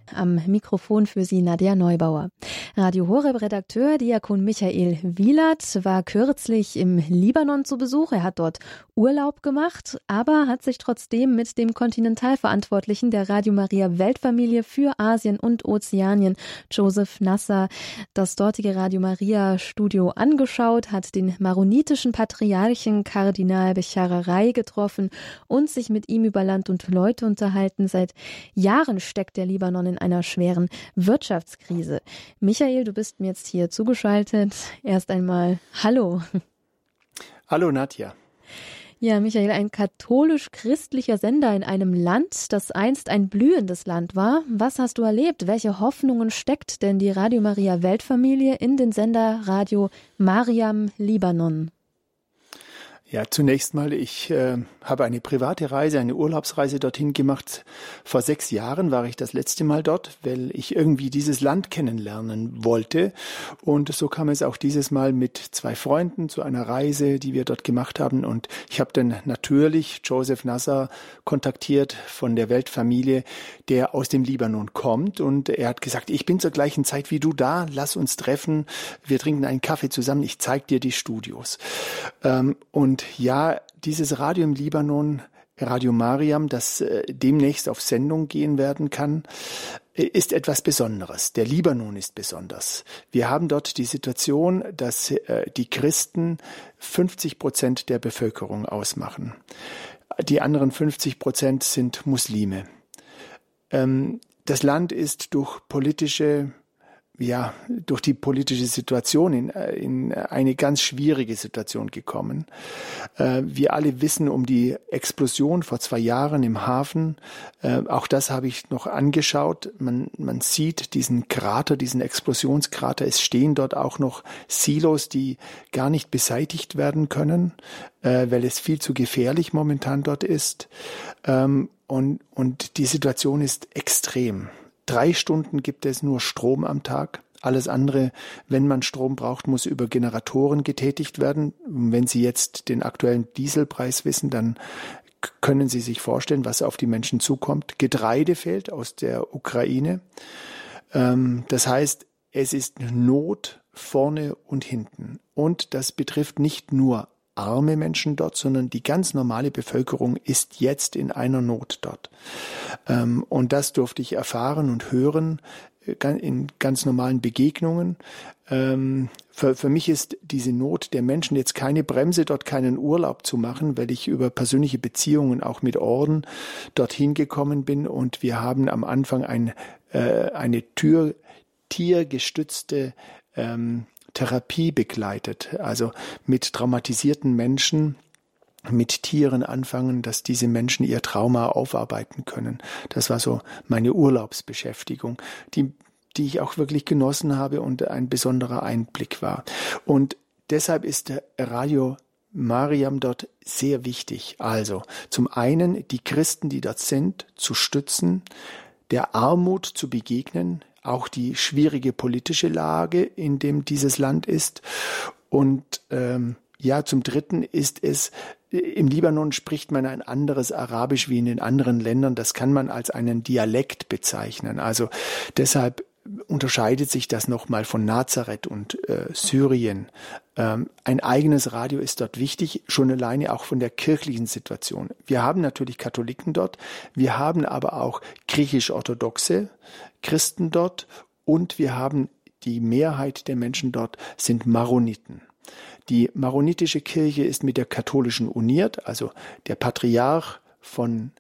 Am Mikrofon für Sie Nadia Neubauer. Radio Horeb-Redakteur Diakon Michael Wielert war kürzlich im Libanon zu Besuch. Er hat dort Urlaub gemacht, aber hat sich trotzdem mit dem Kontinentalverantwortlichen der Radio Maria Weltfamilie für Asien und Ozeanien, Joseph Nasser, das dortige Radio Maria Studio angeschaut, hat den maronitischen Patriarchen Kardinal Becharerei getroffen und sich mit ihm über Land und Leute unterhalten. Seit Jahren steckt der Libanon in einer schweren Wirtschaftskrise. Michael, du bist mir jetzt hier zugeschaltet. Erst einmal Hallo. Hallo Nadja. Ja, Michael, ein katholisch-christlicher Sender in einem Land, das einst ein blühendes Land war. Was hast du erlebt? Welche Hoffnungen steckt denn die Radio Maria Weltfamilie in den Sender Radio Mariam Libanon? Ja, zunächst mal, ich habe eine private Reise, eine Urlaubsreise dorthin gemacht. Vor 6 Jahren war ich das letzte Mal dort, weil ich irgendwie dieses Land kennenlernen wollte. Und so kam es auch dieses Mal mit 2 Freunden zu einer Reise, die wir dort gemacht haben. Und ich habe dann natürlich Joseph Nasser kontaktiert von der Weltfamilie, der aus dem Libanon kommt. Und er hat gesagt, ich bin zur gleichen Zeit wie du da, lass uns treffen. Wir trinken einen Kaffee zusammen, ich zeige dir die Studios. Und ja, dieses Radio im Libanon, Radio Mariam, das demnächst auf Sendung gehen werden kann, ist etwas Besonderes. Der Libanon ist besonders. Wir haben dort die Situation, dass die Christen 50% der Bevölkerung ausmachen. Die anderen 50% sind Muslime. Das Land ist durch die politische Situation in eine ganz schwierige Situation gekommen. Wir alle wissen um die Explosion vor 2 Jahren im Hafen. Auch das habe ich noch angeschaut. Man sieht diesen Krater, diesen Explosionskrater. Es stehen dort auch noch Silos, die gar nicht beseitigt werden können, weil es viel zu gefährlich momentan dort ist. Und die Situation ist extrem. 3 Stunden gibt es nur Strom am Tag. Alles andere, wenn man Strom braucht, muss über Generatoren getätigt werden. Wenn Sie jetzt den aktuellen Dieselpreis wissen, dann können Sie sich vorstellen, was auf die Menschen zukommt. Getreide fehlt aus der Ukraine. Das heißt, es ist Not vorne und hinten. Und das betrifft nicht nur arme Menschen dort, sondern die ganz normale Bevölkerung ist jetzt in einer Not dort. Und das durfte ich erfahren und hören in ganz normalen Begegnungen. Für mich ist diese Not der Menschen jetzt keine Bremse, dort keinen Urlaub zu machen, weil ich über persönliche Beziehungen auch mit Orden dorthin gekommen bin. Und wir haben am Anfang eine tiergestützte Therapie begleitet, also mit traumatisierten Menschen, mit Tieren anfangen, dass diese Menschen ihr Trauma aufarbeiten können. Das war so meine Urlaubsbeschäftigung, die ich auch wirklich genossen habe und ein besonderer Einblick war. Und deshalb ist Radio Mariam dort sehr wichtig. Also zum einen die Christen, die dort sind, zu stützen, der Armut zu begegnen, auch die schwierige politische Lage, in dem dieses Land ist. Und zum Dritten ist es, im Libanon spricht man ein anderes Arabisch wie in den anderen Ländern. Das kann man als einen Dialekt bezeichnen. Also deshalb unterscheidet sich das nochmal von Nazareth und Syrien. Ein eigenes Radio ist dort wichtig, schon alleine auch von der kirchlichen Situation. Wir haben natürlich Katholiken dort, wir haben aber auch griechisch-orthodoxe Christen dort und wir haben die Mehrheit der Menschen dort sind Maroniten. Die maronitische Kirche ist mit der katholischen uniert, also der Patriarch vom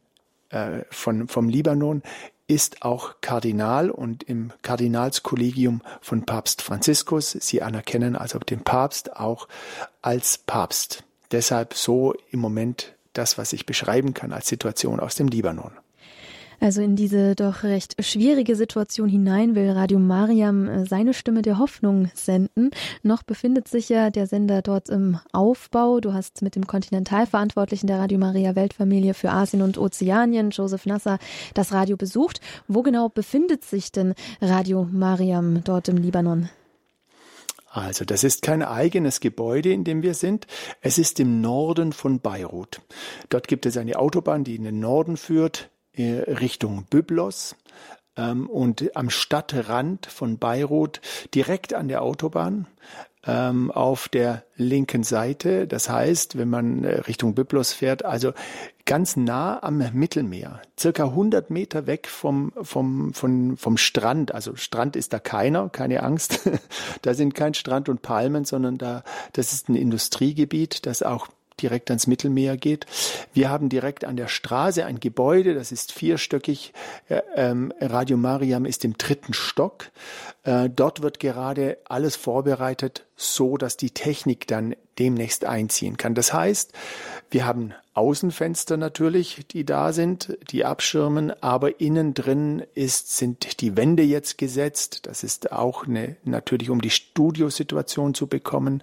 Libanon ist auch Kardinal und im Kardinalskollegium von Papst Franziskus. Sie anerkennen also den Papst auch als Papst. Deshalb so im Moment das, was ich beschreiben kann als Situation aus dem Libanon. Also in diese doch recht schwierige Situation hinein will Radio Mariam seine Stimme der Hoffnung senden. Noch befindet sich ja der Sender dort im Aufbau. Du hast mit dem Kontinentalverantwortlichen der Radio Maria Weltfamilie für Asien und Ozeanien, Joseph Nasser, das Radio besucht. Wo genau befindet sich denn Radio Mariam dort im Libanon? Also das ist kein eigenes Gebäude, in dem wir sind. Es ist im Norden von Beirut. Dort gibt es eine Autobahn, die in den Norden führt, Richtung Byblos. und am Stadtrand von Beirut, direkt an der Autobahn, auf der linken Seite. Das heißt, wenn man Richtung Byblos fährt, also ganz nah am Mittelmeer, circa 100 Meter weg vom Strand. Also Strand ist da keine Angst. Da sind kein Strand und Palmen, sondern das ist ein Industriegebiet, das auch direkt ans Mittelmeer geht. Wir haben direkt an der Straße ein Gebäude, das ist vierstöckig. Radio Mariam ist im 3. Stock. Dort wird gerade alles vorbereitet, so dass die Technik dann demnächst einziehen kann. Das heißt, wir haben Außenfenster natürlich, die da sind, die abschirmen, aber innen drin sind die Wände jetzt gesetzt. Das ist auch natürlich, um die Studiosituation zu bekommen.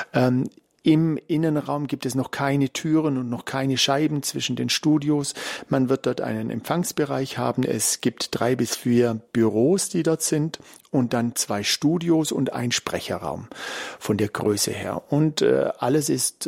Im Innenraum gibt es noch keine Türen und noch keine Scheiben zwischen den Studios. Man wird dort einen Empfangsbereich haben. Es gibt 3 bis 4 Büros, die dort sind, und dann 2 Studios und ein Sprecherraum von der Größe her. Und alles ist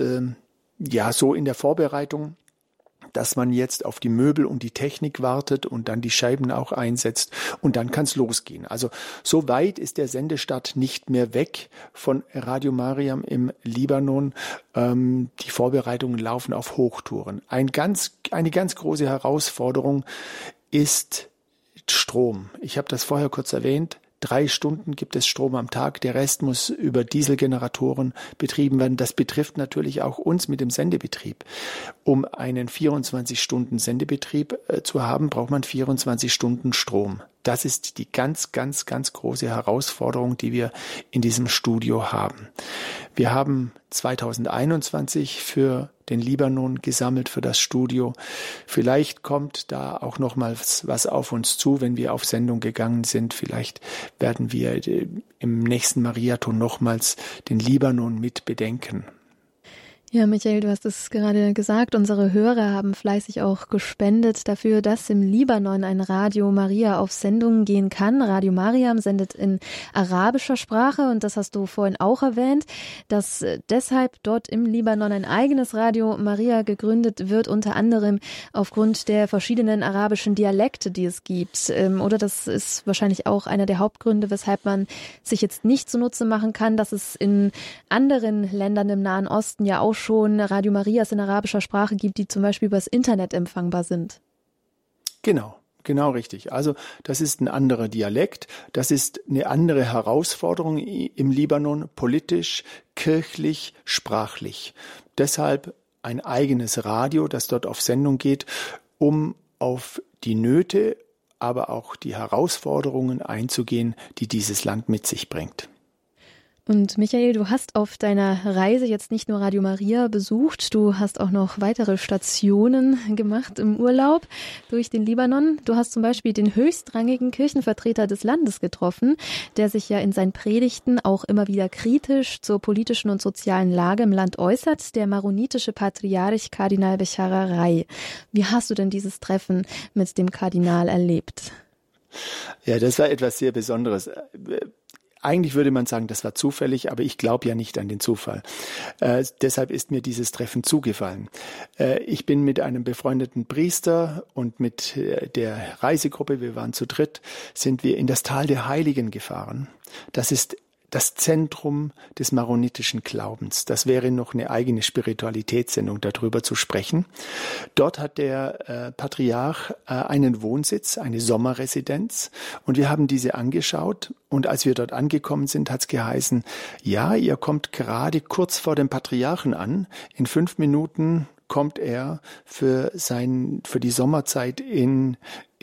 so in der Vorbereitung, dass man jetzt auf die Möbel und die Technik wartet und dann die Scheiben auch einsetzt und dann kann es losgehen. Also so weit ist der Sendestart nicht mehr weg von Radio Mariam im Libanon. Die Vorbereitungen laufen auf Hochtouren. Eine ganz große Herausforderung ist Strom. Ich habe das vorher kurz erwähnt. 3 Stunden gibt es Strom am Tag, der Rest muss über Dieselgeneratoren betrieben werden. Das betrifft natürlich auch uns mit dem Sendebetrieb. Um einen 24-Stunden-Sendebetrieb zu haben, braucht man 24 Stunden Strom. Das ist die ganz, ganz, ganz große Herausforderung, die wir in diesem Studio haben. Wir haben 2021 für den Libanon gesammelt, für das Studio. Vielleicht kommt da auch noch mal was auf uns zu, wenn wir auf Sendung gegangen sind. Vielleicht werden wir im nächsten Mariathon nochmals den Libanon mit bedenken. Ja, Michael, du hast es gerade gesagt, unsere Hörer haben fleißig auch gespendet dafür, dass im Libanon ein Radio Maria auf Sendung gehen kann. Radio Mariam sendet in arabischer Sprache und das hast du vorhin auch erwähnt, dass deshalb dort im Libanon ein eigenes Radio Maria gegründet wird, unter anderem aufgrund der verschiedenen arabischen Dialekte, die es gibt. Oder das ist wahrscheinlich auch einer der Hauptgründe, weshalb man sich jetzt nicht zunutze machen kann, dass es in anderen Ländern im Nahen Osten ja auch schon Radio Marias in arabischer Sprache gibt, die zum Beispiel übers Internet empfangbar sind. Genau richtig. Also das ist ein anderer Dialekt, das ist eine andere Herausforderung im Libanon, politisch, kirchlich, sprachlich. Deshalb ein eigenes Radio, das dort auf Sendung geht, um auf die Nöte, aber auch die Herausforderungen einzugehen, die dieses Land mit sich bringt. Und Michael, du hast auf deiner Reise jetzt nicht nur Radio Maria besucht, du hast auch noch weitere Stationen gemacht im Urlaub durch den Libanon. Du hast zum Beispiel den höchstrangigen Kirchenvertreter des Landes getroffen, der sich ja in seinen Predigten auch immer wieder kritisch zur politischen und sozialen Lage im Land äußert, der maronitische Patriarch Kardinal Bechara Rai. Wie hast du denn dieses Treffen mit dem Kardinal erlebt? Ja, das war etwas sehr Besonderes. Eigentlich würde man sagen, das war zufällig, aber ich glaube ja nicht an den Zufall. Deshalb ist mir dieses Treffen zugefallen. Ich bin mit einem befreundeten Priester und mit der Reisegruppe, wir waren zu dritt, sind wir in das Tal der Heiligen gefahren. Das ist das Zentrum des maronitischen Glaubens. Das wäre noch eine eigene Spiritualitätssendung, darüber zu sprechen. Dort hat der Patriarch einen Wohnsitz, eine Sommerresidenz, und wir haben diese angeschaut. Und als wir dort angekommen sind, hat es geheißen, ja, ihr kommt gerade kurz vor dem Patriarchen an. In 5 Minuten kommt er für die Sommerzeit in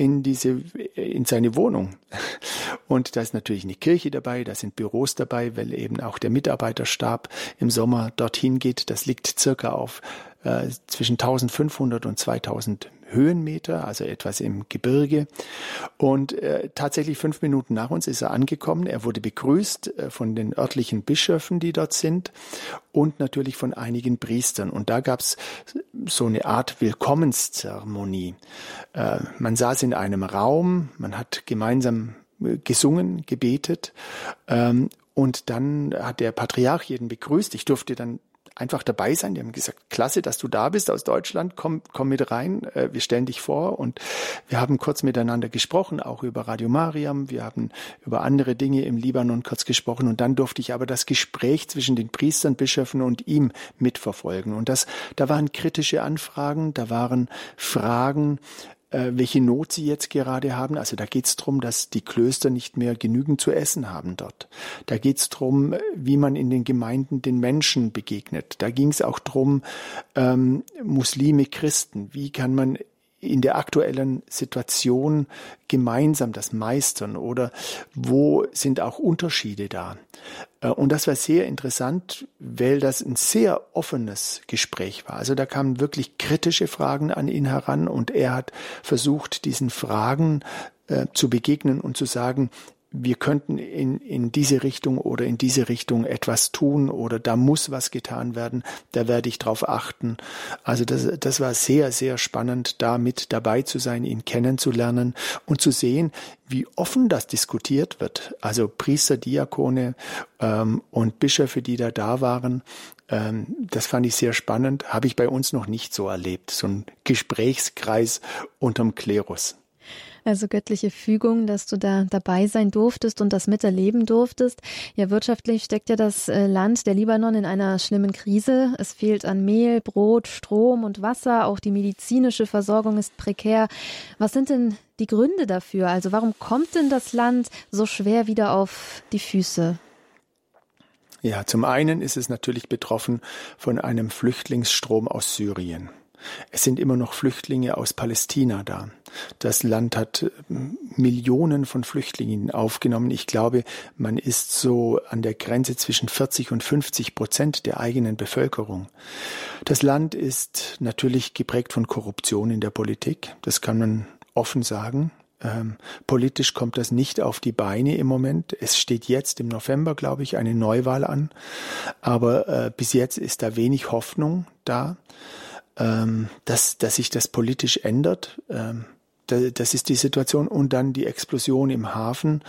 seine Wohnung. Und da ist natürlich eine Kirche dabei, da sind Büros dabei, weil eben auch der Mitarbeiterstab im Sommer dorthin geht. Das liegt circa auf zwischen 1500 und 2000 Höhenmeter, also etwas im Gebirge. Und tatsächlich 5 Minuten nach uns ist er angekommen. Er wurde begrüßt von den örtlichen Bischöfen, die dort sind, und natürlich von einigen Priestern. Und da gab es so eine Art Willkommenszeremonie. Man saß in einem Raum, man hat gemeinsam gesungen, gebetet, und dann hat der Patriarch jeden begrüßt. Ich durfte dann einfach dabei sein. Die haben gesagt, klasse, dass du da bist aus Deutschland, komm mit rein, wir stellen dich vor. Und wir haben kurz miteinander gesprochen, auch über Radio Mariam. Wir haben über andere Dinge im Libanon kurz gesprochen. Und dann durfte ich aber das Gespräch zwischen den Priestern, Bischöfen und ihm mitverfolgen. Und da waren kritische Anfragen, da waren Fragen, welche Not sie jetzt gerade haben. Also da geht es darum, dass die Klöster nicht mehr genügend zu essen haben dort. Da geht es darum, wie man in den Gemeinden den Menschen begegnet. Da ging es auch darum, Muslime, Christen, wie kann man in der aktuellen Situation gemeinsam das meistern oder wo sind auch Unterschiede da? Und das war sehr interessant, weil das ein sehr offenes Gespräch war. Also da kamen wirklich kritische Fragen an ihn heran und er hat versucht, diesen Fragen zu begegnen und zu sagen, wir könnten in diese Richtung oder in diese Richtung etwas tun oder da muss was getan werden, da werde ich drauf achten. Also das war sehr, sehr spannend, da mit dabei zu sein, ihn kennenzulernen und zu sehen, wie offen das diskutiert wird. Also Priester, Diakone und Bischöfe, die da waren, das fand ich sehr spannend, habe ich bei uns noch nicht so erlebt, so ein Gesprächskreis unterm Klerus. Also göttliche Fügung, dass du da dabei sein durftest und das miterleben durftest. Ja, wirtschaftlich steckt ja das Land, der Libanon, in einer schlimmen Krise. Es fehlt an Mehl, Brot, Strom und Wasser. Auch die medizinische Versorgung ist prekär. Was sind denn die Gründe dafür? Also warum kommt denn das Land so schwer wieder auf die Füße? Ja, zum einen ist es natürlich betroffen von einem Flüchtlingsstrom aus Syrien. Es sind immer noch Flüchtlinge aus Palästina da. Das Land hat Millionen von Flüchtlingen aufgenommen. Ich glaube, man ist so an der Grenze zwischen 40% und 50% der eigenen Bevölkerung. Das Land ist natürlich geprägt von Korruption in der Politik. Das kann man offen sagen. Politisch kommt das nicht auf die Beine im Moment. Es steht jetzt im November, glaube ich, eine Neuwahl an. Aber bis jetzt ist da wenig Hoffnung da. Dass sich das politisch ändert. Das ist die Situation. Und dann die Explosion im Hafen.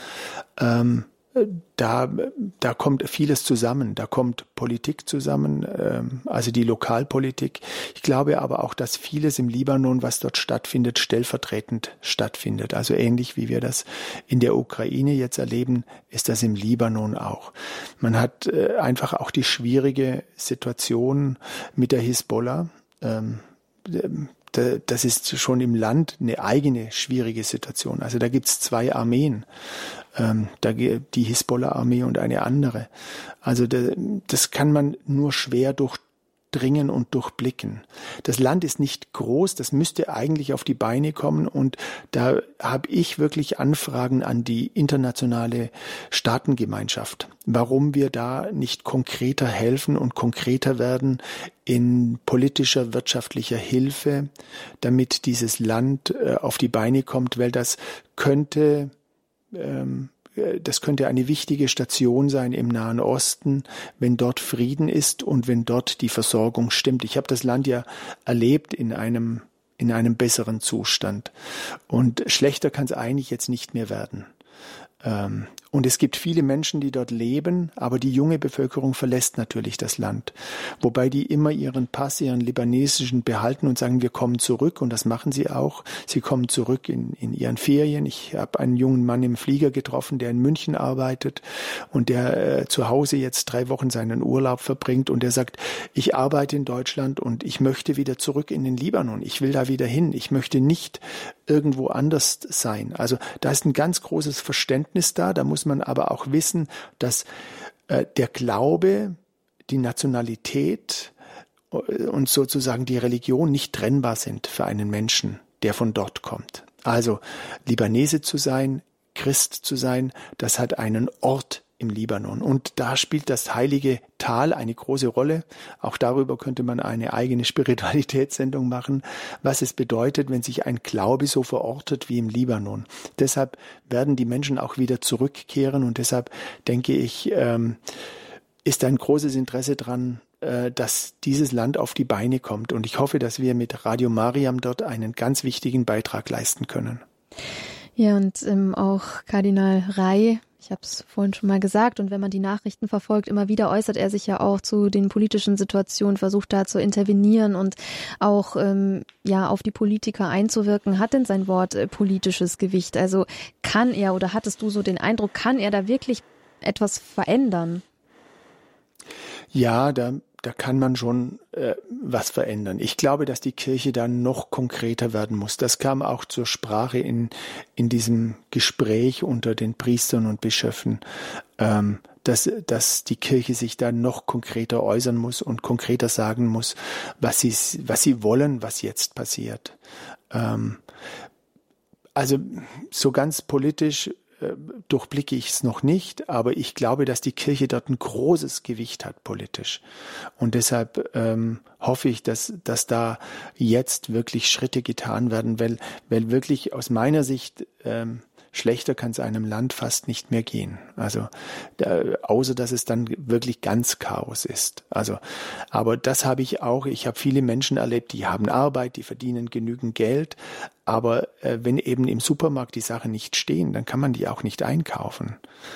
Da kommt vieles zusammen. Da kommt Politik zusammen, also die Lokalpolitik. Ich glaube aber auch, dass vieles im Libanon, was dort stattfindet, stellvertretend stattfindet. Also ähnlich wie wir das in der Ukraine jetzt erleben, ist das im Libanon auch. Man hat einfach auch die schwierige Situation mit der Hisbollah. Das ist schon im Land eine eigene schwierige Situation. Also da gibt's zwei Armeen, die Hisbollah-Armee und eine andere. Also das kann man nur schwer durchdringen und durchblicken. Das Land ist nicht groß, das müsste eigentlich auf die Beine kommen und da habe ich wirklich Anfragen an die internationale Staatengemeinschaft, warum wir da nicht konkreter helfen und konkreter werden in politischer, wirtschaftlicher Hilfe, damit dieses Land auf die Beine kommt, weil das könnte eine wichtige Station sein im Nahen Osten, wenn dort Frieden ist und wenn dort die Versorgung stimmt. Ich habe das Land ja erlebt in einem besseren Zustand. Und schlechter kann es eigentlich jetzt nicht mehr werden. Und es gibt viele Menschen, die dort leben, aber die junge Bevölkerung verlässt natürlich das Land. Wobei die immer ihren Pass, ihren libanesischen behalten und sagen, wir kommen zurück. Und das machen sie auch. Sie kommen zurück in ihren Ferien. Ich habe einen jungen Mann im Flieger getroffen, der in München arbeitet und der zu Hause jetzt 3 Wochen seinen Urlaub verbringt. Und der sagt, ich arbeite in Deutschland und ich möchte wieder zurück in den Libanon. Ich will da wieder hin. Ich möchte nicht irgendwo anders sein. Also da ist ein ganz großes Verständnis da. Da muss man aber auch wissen, dass der Glaube, die Nationalität und sozusagen die Religion nicht trennbar sind für einen Menschen, der von dort kommt. Also Libanese zu sein, Christ zu sein, das hat einen Ort im Libanon. Und da spielt das heilige Tal eine große Rolle. Auch darüber könnte man eine eigene Spiritualitätssendung machen, was es bedeutet, wenn sich ein Glaube so verortet wie im Libanon. Deshalb werden die Menschen auch wieder zurückkehren und deshalb denke ich, ist ein großes Interesse dran, dass dieses Land auf die Beine kommt. Und ich hoffe, dass wir mit Radio Mariam dort einen ganz wichtigen Beitrag leisten können. Ja, und auch Kardinal Ray, Ich habe es vorhin schon mal gesagt, und wenn man die Nachrichten verfolgt, immer wieder äußert er sich ja auch zu den politischen Situationen, versucht da zu intervenieren und auch auf die Politiker einzuwirken. Hat denn sein Wort politisches Gewicht? Also kann er, oder hattest du so den Eindruck, kann er da wirklich etwas verändern? Ja, da kann man schon was verändern. Ich glaube, dass die Kirche da noch konkreter werden muss. Das kam auch zur Sprache in diesem Gespräch unter den Priestern und Bischöfen, dass die Kirche sich da noch konkreter äußern muss und konkreter sagen muss, was sie wollen, was jetzt passiert. Also so ganz politisch durchblicke ich es noch nicht, aber ich glaube, dass die Kirche dort ein großes Gewicht hat politisch. Und deshalb hoffe ich, dass da jetzt wirklich Schritte getan werden, weil wirklich aus meiner Sicht schlechter kann es einem Land fast nicht mehr gehen. Also außer dass es dann wirklich ganz Chaos ist. Also, aber das habe ich auch. Ich habe viele Menschen erlebt, die haben Arbeit, die verdienen genügend Geld. Aber wenn eben im Supermarkt die Sachen nicht stehen, dann kann man die auch nicht einkaufen.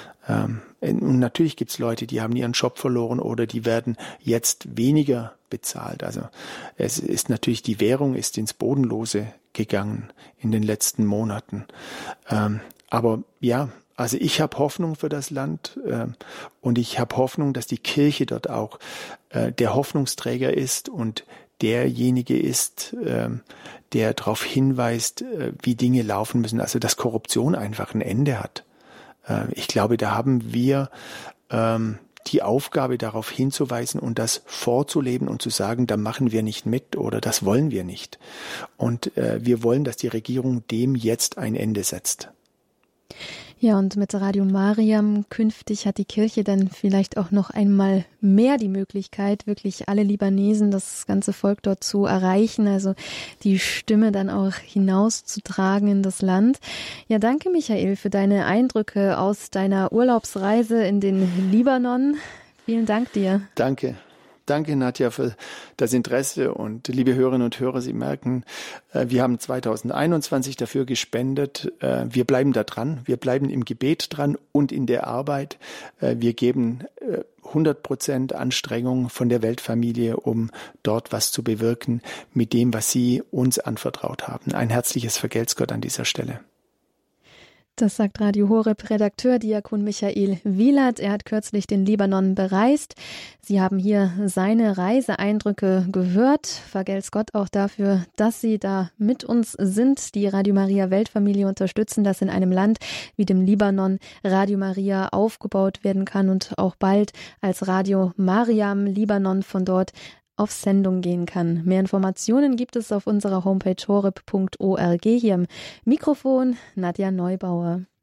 Und natürlich gibt's Leute, die haben ihren Job verloren oder die werden jetzt weniger bezahlt. Also es ist natürlich, die Währung ist ins Bodenlose gegangen in den letzten Monaten. Aber ja, also ich habe Hoffnung für das Land und ich habe Hoffnung, dass die Kirche dort auch der Hoffnungsträger ist und derjenige ist, der darauf hinweist, wie Dinge laufen müssen. Also dass Korruption einfach ein Ende hat. Ich glaube, da haben wir die Aufgabe, darauf hinzuweisen und das vorzuleben und zu sagen, da machen wir nicht mit oder das wollen wir nicht. Und wir wollen, dass die Regierung dem jetzt ein Ende setzt. Ja, und mit Radio Mariam künftig hat die Kirche dann vielleicht auch noch einmal mehr die Möglichkeit, wirklich alle Libanesen, das ganze Volk dort zu erreichen, also die Stimme dann auch hinauszutragen in das Land. Ja, danke Michael für deine Eindrücke aus deiner Urlaubsreise in den Libanon. Vielen Dank dir. Danke. Danke, Nadja, für das Interesse. Und liebe Hörerinnen und Hörer, Sie merken, wir haben 2021 dafür gespendet. Wir bleiben da dran. Wir bleiben im Gebet dran und in der Arbeit. Wir geben 100% Anstrengung von der Weltfamilie, um dort was zu bewirken mit dem, was Sie uns anvertraut haben. Ein herzliches Vergelt's Gott an dieser Stelle. Das sagt Radio Horeb Redakteur Diakon Michael Wielert. Er hat kürzlich den Libanon bereist. Sie haben hier seine Reiseeindrücke gehört. Vergelt's Gott auch dafür, dass Sie da mit uns sind, die Radio Maria Weltfamilie unterstützen, dass in einem Land wie dem Libanon Radio Maria aufgebaut werden kann und auch bald als Radio Mariam Libanon von dort auf Sendung gehen kann. Mehr Informationen gibt es auf unserer Homepage horeb.org. Hier am Mikrofon Nadja Neubauer.